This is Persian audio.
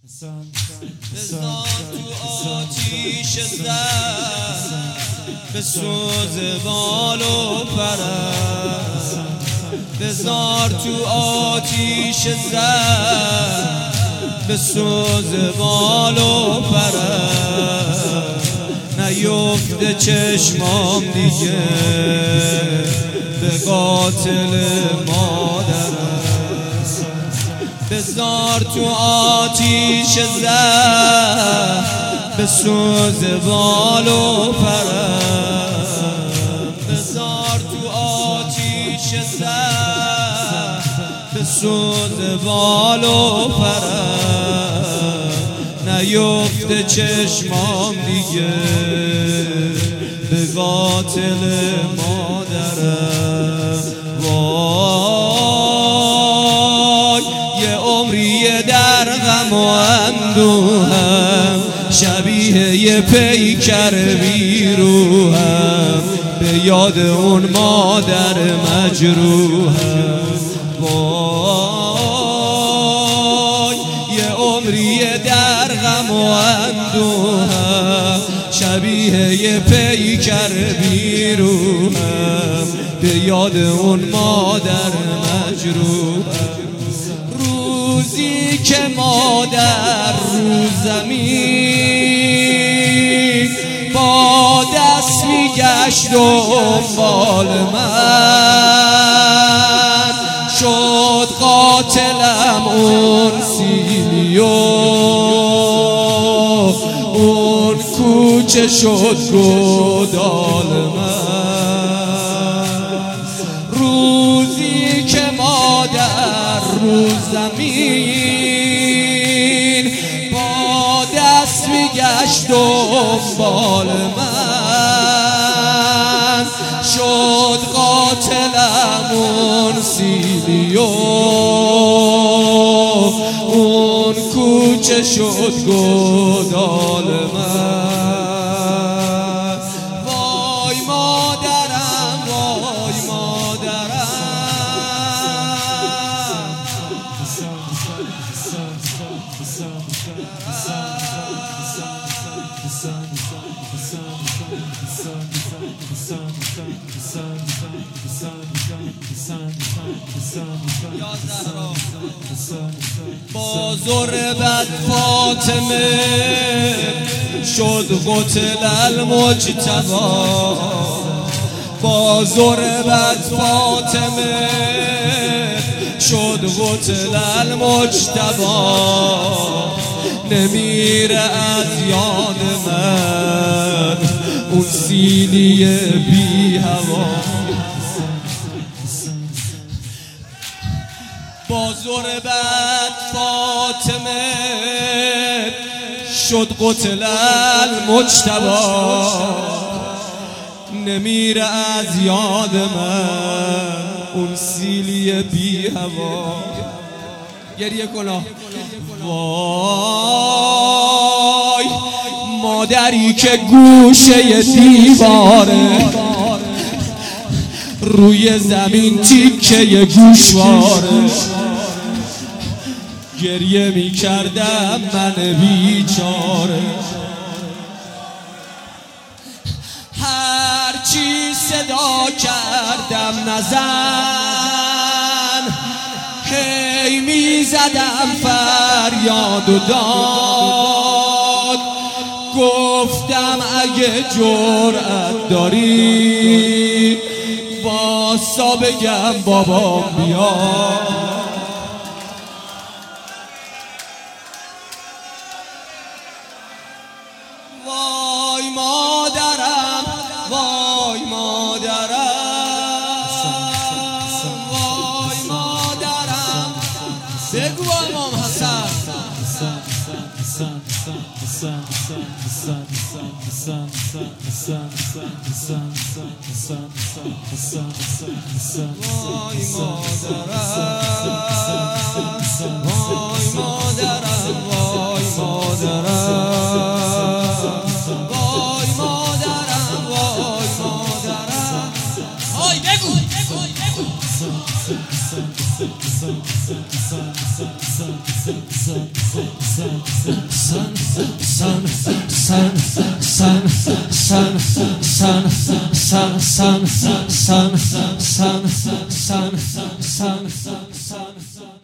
بذار تو آتیش زد به سوز بال و پرست، بذار تو آتیش زد به سوز بال و پرست، نیفته چشمام دیگه به قاتل مادرم. بذار تو آتیش زد به سوز بال و پرست، بذار تو آتیش زد به سوز بال و پرست، نیفته چشمام دیگه به قاتل مادرم. وای یه عمریه در غم و اندوهم، شبیه یه پیکر بیروهم، به یاد اون مادر مجروحم. وای یه عمریه در غم و اندوهم، شبیه یه پیکر بیروهم، به یاد اون مادر مجروحم. روزی که مادر رو زمین با دست میگشت دنبال من، شد قاتلم اون سیلیو، اون کوچه شد گودال من. روزی که مادر رو زمین با دست میگشت دنبال من، شد قاتلم اون سیلیو، اون کوچه شد گودال من. وای مادرم، وای مادرم، با ضربت فاطمه شد قتل المجتبی، با ضربت فاطمه شد قتل المجتبی، نمیره از یاد من اون سیلی بی هوا. با ضربت فاطمه شد قتل المجتبی، نمیره از یاد من اون سیلی بی هوا. گریه کنا. وای مادری که گوشه دیواره، روی زمین تیکه گوشواره، گریه می کردم من بیچاره. هرچی صدا کردم نزن، هی می زدم فریاد و داد، گفتم اگه جرأت داری واسا بگم بابام بیاد. وای مادرم، وای مادرم، وای مادرم، بگو امام حسن. وای مادرم، وای مادرم، وای مادرم، وای مادرم، وای مادرم. وای بگو. sun